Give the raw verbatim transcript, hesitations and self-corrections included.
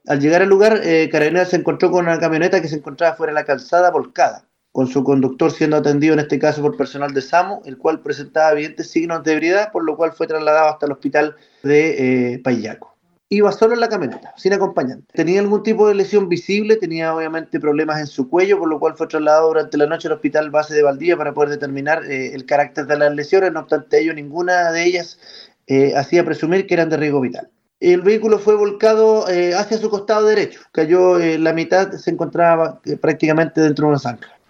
Al llegar al lugar, eh, Carabineros se encontró con una camioneta que se encontraba fuera de la calzada volcada, con su conductor siendo atendido en este caso por personal de SAMU, el cual presentaba evidentes signos de ebriedad, por lo cual fue trasladado hasta el hospital de eh, Payaco. Iba solo en la camioneta, sin acompañante. Tenía algún tipo de lesión visible, tenía obviamente problemas en su cuello, por lo cual fue trasladado durante la noche al hospital base de Valdivia para poder determinar eh, el carácter de las lesiones. No obstante ello, ninguna de ellas eh, hacía presumir que eran de riesgo vital. El vehículo fue volcado eh, hacia su costado derecho, cayó eh, la mitad, se encontraba eh, prácticamente dentro de una zanja.